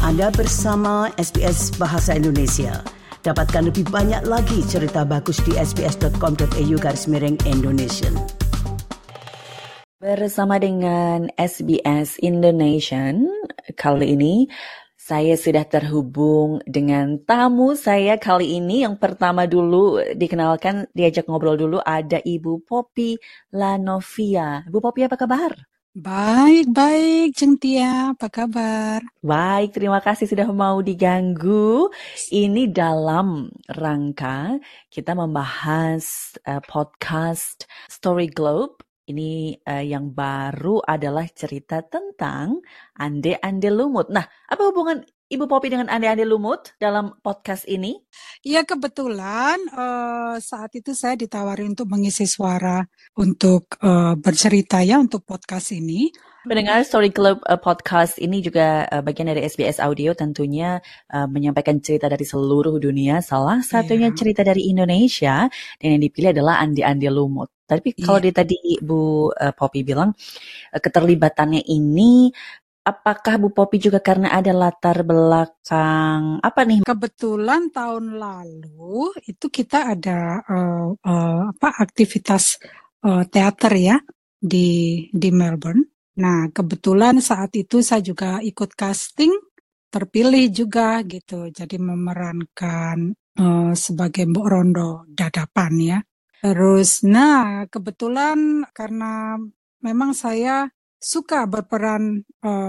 Anda bersama SBS Bahasa Indonesia. Dapatkan lebih banyak lagi cerita bagus di sbs.com.au/Indonesian. Bersama dengan SBS Indonesian, kali ini saya sudah terhubung dengan tamu saya kali ini. Yang pertama dulu dikenalkan, diajak ngobrol dulu, ada Ibu Poppy Lanovia. Ibu Poppy, apa kabar? Baik, Jeng Tia, apa kabar? Baik, terima kasih sudah mau diganggu. Ini dalam rangka kita membahas podcast Story Globe. Ini yang baru adalah cerita tentang Ande-Ande Lumut. Nah, apa hubungan Ibu Poppy dengan Ande-Ande Lumut dalam podcast ini? Ya, kebetulan saat itu saya ditawari untuk mengisi suara untuk bercerita ya untuk podcast ini. Pendengar Story Club podcast ini juga bagian dari SBS Audio, tentunya menyampaikan cerita dari seluruh dunia. Salah satunya cerita dari Indonesia, dan yang dipilih adalah Ande-Ande Lumut. Tapi kalau tadi Bu Poppy bilang keterlibatannya ini, apakah Bu Poppy juga karena ada latar belakang apa nih? Kebetulan tahun lalu itu kita ada aktivitas teater ya di Melbourne. Nah, kebetulan saat itu saya juga ikut casting, terpilih juga gitu. Jadi memerankan sebagai Mbok Rondo Dadapan ya. Terus, nah kebetulan karena memang saya suka berperan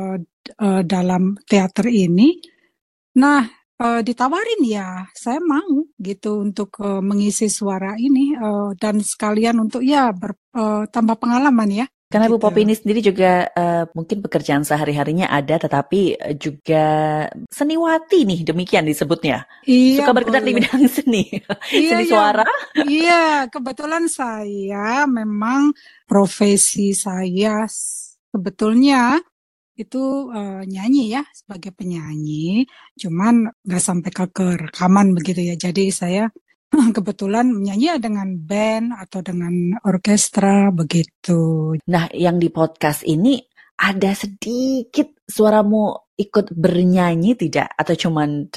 dalam teater ini, nah ditawarin ya, saya mau gitu untuk mengisi suara ini dan sekalian untuk ya tambah pengalaman ya. Karena gitu. Bu Poppy ini sendiri juga mungkin pekerjaan sehari-harinya ada, tetapi juga seniwati nih, demikian disebutnya. Iya, suka bergerak di bidang seni, seni suara. Iya, kebetulan saya memang profesi saya sebetulnya itu nyanyi ya, sebagai penyanyi. Cuman nggak sampai ke rekaman begitu ya. Jadi saya kebetulan menyanyi dengan band atau dengan orkestra begitu. Nah, yang di podcast ini ada sedikit suaramu ikut bernyanyi tidak? Atau cuman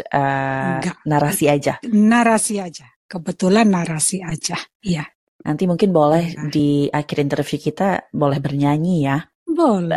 narasi aja? Narasi aja. Kebetulan narasi aja. Iya. Nanti mungkin boleh di akhir interview kita boleh bernyanyi ya. Boleh.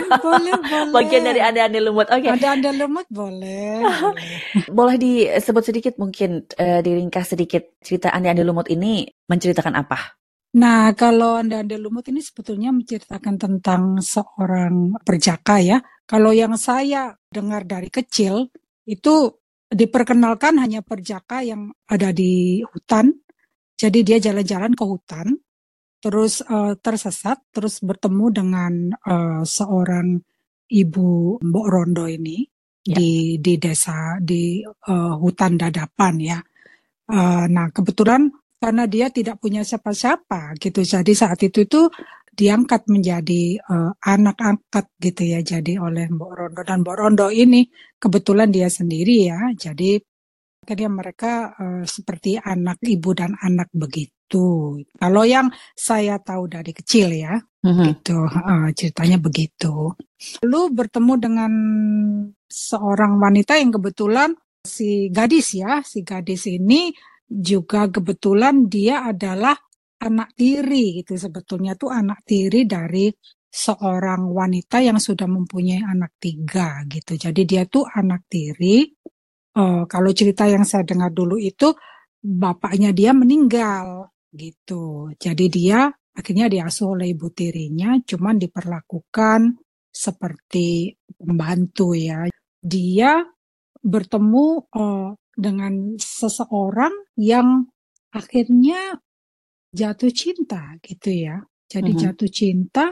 Bagian dari Ande-Ande Lumut. Oke. Ande-Ande Lumut boleh. Boleh disebut sedikit mungkin, diringkas sedikit cerita Ande-Ande Lumut ini menceritakan apa? Nah, kalau Ande-Ande Lumut ini sebetulnya menceritakan tentang seorang perjaka ya. Kalau yang saya dengar dari kecil itu diperkenalkan hanya perjaka yang ada di hutan. Jadi dia jalan-jalan ke hutan. Terus tersesat, terus bertemu dengan seorang ibu Mbok Rondo ini di desa, di hutan Dadapan ya. Nah, kebetulan karena dia tidak punya siapa-siapa gitu, jadi saat itu diangkat menjadi anak angkat gitu ya, jadi oleh Mbok Rondo. Dan Mbok Rondo ini kebetulan dia sendiri ya, jadi akhirnya mereka seperti anak ibu dan anak begitu. Kalau yang saya tahu dari kecil ya, gitu ceritanya begitu. Lalu bertemu dengan seorang wanita yang kebetulan si gadis ini juga kebetulan dia adalah anak tiri gitu. Sebetulnya tuh anak tiri dari seorang wanita yang sudah mempunyai anak 3 gitu. Jadi dia tuh anak tiri. Kalau cerita yang saya dengar dulu itu bapaknya dia meninggal gitu. Jadi dia akhirnya diasuh oleh ibu tirinya, cuman diperlakukan seperti pembantu ya. Dia bertemu dengan seseorang yang akhirnya jatuh cinta gitu ya. Jadi jatuh cinta,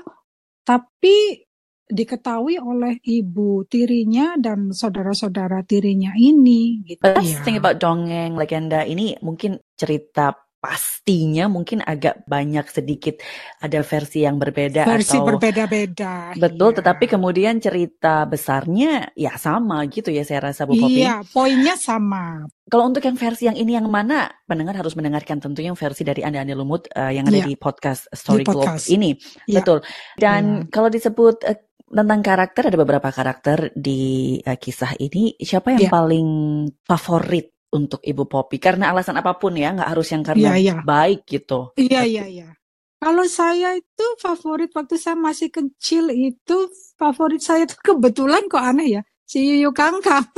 tapi diketahui oleh ibu tirinya dan saudara-saudara tirinya ini gitu ya. Thing about dongeng legenda ini mungkin cerita pastinya mungkin agak banyak sedikit ada versi yang berbeda, versi atau berbeda-beda. Betul, tetapi kemudian cerita besarnya ya sama gitu ya, saya rasa Bu Poppy. Iya, poinnya sama. Kalau untuk yang versi yang ini yang mana, pendengar harus mendengarkan tentunya yang versi dari Ande-Ande Lumut yang ada di podcast Story Globe ini. Ya. Betul. Dan kalau disebut tentang karakter, ada beberapa karakter di kisah ini. Siapa yang Ya, paling favorit untuk Ibu Poppy? Karena alasan apapun ya, nggak harus yang karena iya. baik gitu. Iya. Kalau saya itu favorit waktu saya masih kecil itu favorit saya itu kebetulan kok aneh ya, si Yuyu Kangkang.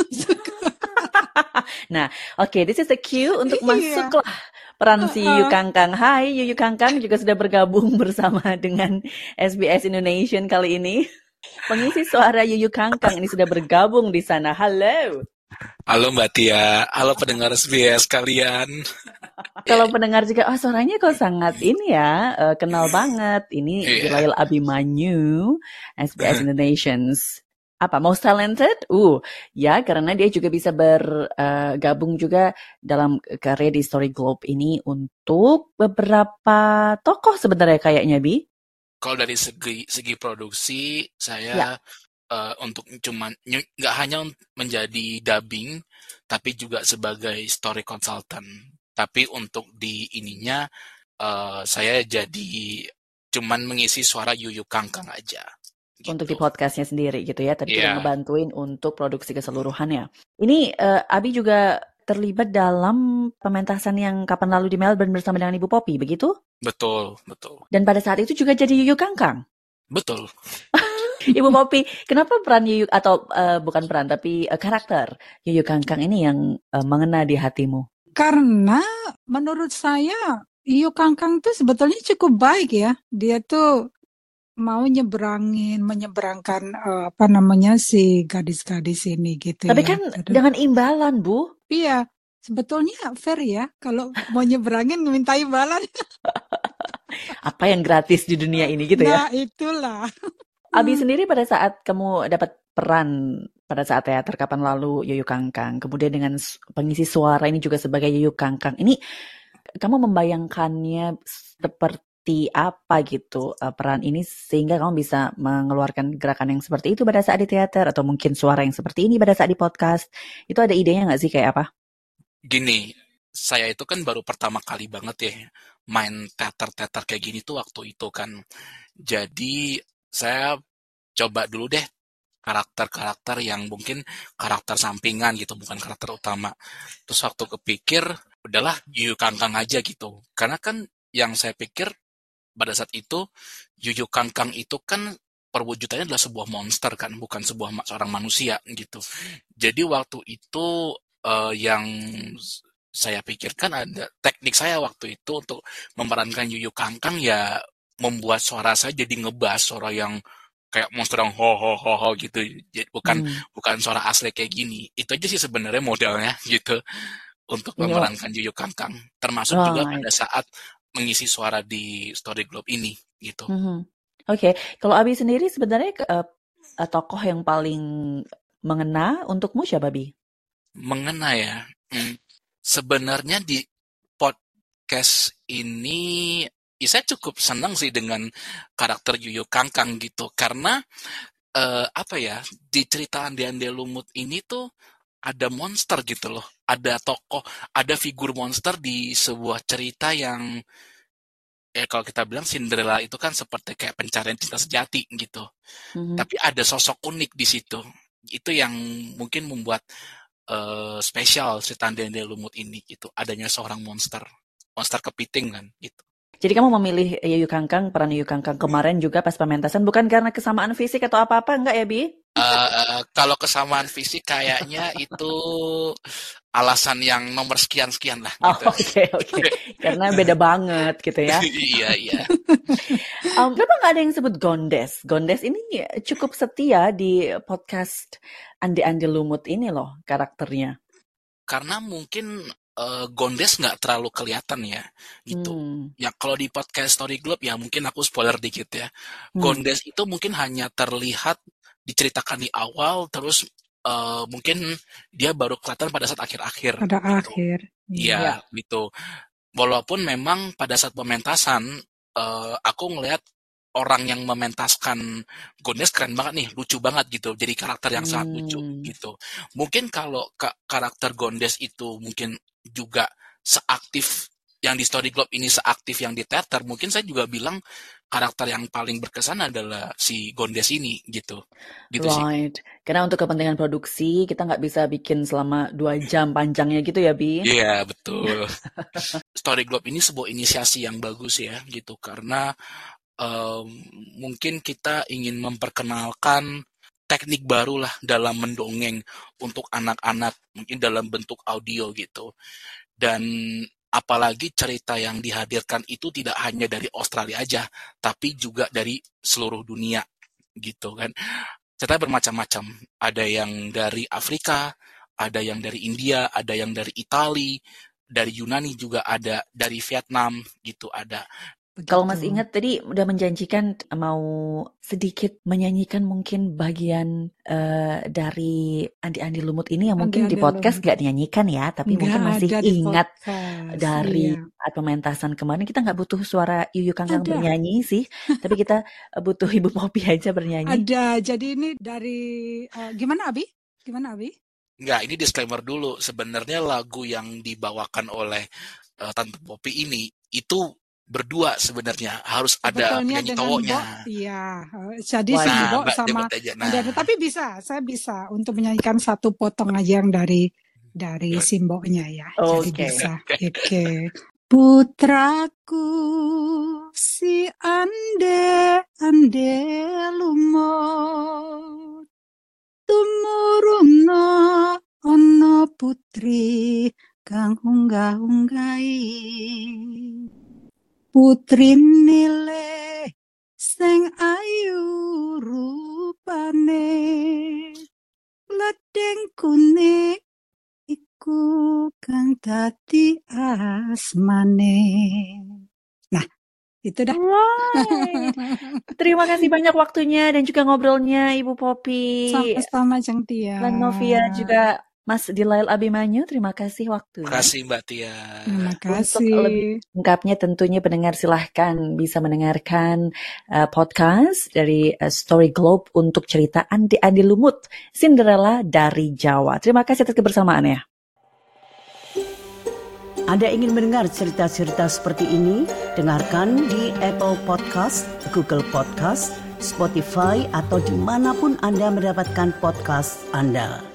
Nah, oke, this is the cue untuk Iya. masuklah peran si Yuyu Heeh. Kangkang. Hai, Yuyu Kangkang juga sudah bergabung bersama dengan SBS Indonesian kali ini. Pengisi suara Yuyu Kangkang ini sudah bergabung di sana. Halo. Halo Mbak Tia, halo pendengar SBS kalian. Kalau pendengar juga, oh suaranya kok sangat ini ya, kenal banget. Ini Iya. Gilail Abimanyu, SBS Indonesians. Apa, most talented? Ya, karena dia juga bisa bergabung juga dalam karya di Story Globe ini untuk beberapa tokoh sebenarnya kayaknya, Bi. Kalau dari segi produksi, Ya, saya untuk cuman nggak hanya menjadi dubbing, tapi juga sebagai story consultant. Tapi untuk di ininya, saya jadi cuman mengisi suara Yuyu Kangkang aja. untuk di Gitu. podcastnya sendiri gitu ya. Tadi juga Iya, ngebantuin untuk produksi keseluruhannya. Ini Abi juga terlibat dalam pementasan yang kapan lalu di Melbourne bersama dengan Ibu Poppy, begitu? betul. Dan pada saat itu juga jadi Yuyu Kangkang. Betul. Ibu Poppy, kenapa peran Yuyu, atau bukan peran, tapi karakter Yuyu Kangkang ini yang mengena di hatimu? Karena menurut saya Yuyu Kangkang itu sebetulnya cukup baik ya. Dia tuh mau menyeberangkan si gadis-gadis ini gitu Tapi ya. kan dengan imbalan, Bu. Iya, sebetulnya fair ya kalau mau nyeberangin minta imbalan. Apa yang gratis di dunia ini gitu ya? Nah, itulah. Abi sendiri pada saat kamu dapat peran pada saat teater kapan lalu Yuyu Kangkang, kemudian dengan pengisi suara ini juga sebagai Yuyu Kangkang, ini kamu membayangkannya seperti apa gitu peran ini sehingga kamu bisa mengeluarkan gerakan yang seperti itu pada saat di teater atau mungkin suara yang seperti ini pada saat di podcast? Itu ada idenya nggak sih kayak apa? Gini, saya itu kan baru pertama kali banget ya main teater-teater kayak gini tuh waktu itu kan. Jadi saya coba dulu deh karakter-karakter yang mungkin karakter sampingan gitu, bukan karakter utama. Terus waktu kepikir, udahlah Yuyu Kangkang aja gitu. Karena kan yang saya pikir pada saat itu, Yuyu Kangkang itu kan perwujudannya adalah sebuah monster kan, bukan seorang manusia gitu. Jadi waktu itu yang saya pikirkan ada teknik saya waktu itu untuk memerankan Yuyu Kangkang ya membuat suara saya jadi ngebas suara yang kayak monster yang ho ho ho ho gitu. Jadi bukan suara asli kayak gini. Itu aja sih sebenarnya modalnya gitu untuk memerankan Yuyu Kangkang. Termasuk juga pada saat mengisi suara di Story Globe ini gitu. Oke. Kalau Abi sendiri sebenarnya tokoh yang paling mengena untukmu siapa, Bi? Mengena ya. Sebenarnya di podcast ini saya cukup senang sih dengan karakter Yuyu Kangkang gitu karena di cerita Ande-Ande Lumut ini tuh ada monster gitu loh, ada tokoh, ada figur monster di sebuah cerita yang kalau kita bilang Cinderella itu kan seperti kayak pencarian cinta sejati gitu, tapi ada sosok unik di situ, itu yang mungkin membuat spesial cerita Ande-Ande Lumut ini gitu, adanya seorang monster kepiting kan gitu. Jadi kamu memilih Yuyu Kangkang, peran Yuyu Kangkang kemarin juga pas pementasan bukan karena kesamaan fisik atau apa-apa, enggak ya, Bi? Kalau kesamaan fisik kayaknya itu alasan yang nomor sekian-sekian lah gitu. Oke. Karena beda banget gitu ya. Iya. Kenapa nggak ada yang sebut Gondes? Gondes ini cukup setia di podcast Ande-Ande Lumut ini loh karakternya. Karena mungkin Gondes nggak terlalu kelihatan ya gitu. Ya kalau di podcast Story Globe ya mungkin aku spoiler dikit ya. Gondes itu mungkin hanya terlihat diceritakan di awal, terus mungkin dia baru kelihatan pada saat akhir-akhir. Pada gitu. akhir. Iya gitu. Walaupun memang pada saat pementasan aku ngelihat orang yang mementaskan Gondes keren banget nih, lucu banget gitu. Jadi karakter yang sangat lucu gitu. Mungkin kalau karakter Gondes itu mungkin juga seaktif yang di Story Globe ini seaktif yang di teater, mungkin saya juga bilang karakter yang paling berkesan adalah si Gondes ini gitu sih. Right. Karena untuk kepentingan produksi kita nggak bisa bikin selama 2 jam panjangnya gitu ya, Bi. Iya, betul. Story Globe ini sebuah inisiasi yang bagus ya gitu, karena mungkin kita ingin memperkenalkan teknik baru lah dalam mendongeng untuk anak-anak, mungkin dalam bentuk audio gitu. Dan apalagi cerita yang dihadirkan itu tidak hanya dari Australia aja, tapi juga dari seluruh dunia gitu kan. Cerita bermacam-macam. Ada yang dari Afrika, ada yang dari India, ada yang dari Italia, dari Yunani juga ada, dari Vietnam gitu ada. Kalau Mas ingat tadi udah menjanjikan mau sedikit menyanyikan mungkin bagian dari Andi Lumut ini yang mungkin di podcast nggak dinyanyikan ya, tapi mungkin masih ingat dari pementasan kemarin. Kita nggak butuh suara Yuyu Kangkang bernyanyi sih, tapi kita butuh Ibu Poppy aja bernyanyi. Ada, jadi ini dari gimana Abi? Enggak, ini disclaimer dulu. Sebenarnya lagu yang dibawakan oleh Tante Poppy ini itu berdua sebenarnya, harus ada penyanyi cowoknya. Iya, jadi Simbo sama tapi saya bisa untuk menyanyikan satu potong aja yang dari Simbonya ya. Jadi bisa. Oke. Putraku si ande lumut tumuruna ana putri kang unggah-unggahi. Putri nile sing ayu rupane ledeng kuning iku kang dadi asmane. Nah, itu dah. Terima kasih banyak waktunya dan juga ngobrolnya Ibu Poppy. Sama-sama Jeng Tia. Dan Novia juga Mas Dilail Abimanyu, terima kasih waktunya. Terima kasih Mbak Tia. Terima kasih. Untuk lebih lengkapnya tentunya pendengar silahkan bisa mendengarkan podcast dari Story Globe untuk cerita Andi Lumut, Cinderella dari Jawa. Terima kasih atas kebersamaannya. Anda ingin mendengar cerita-cerita seperti ini? Dengarkan di Apple Podcast, Google Podcast, Spotify, atau dimanapun Anda mendapatkan podcast Anda.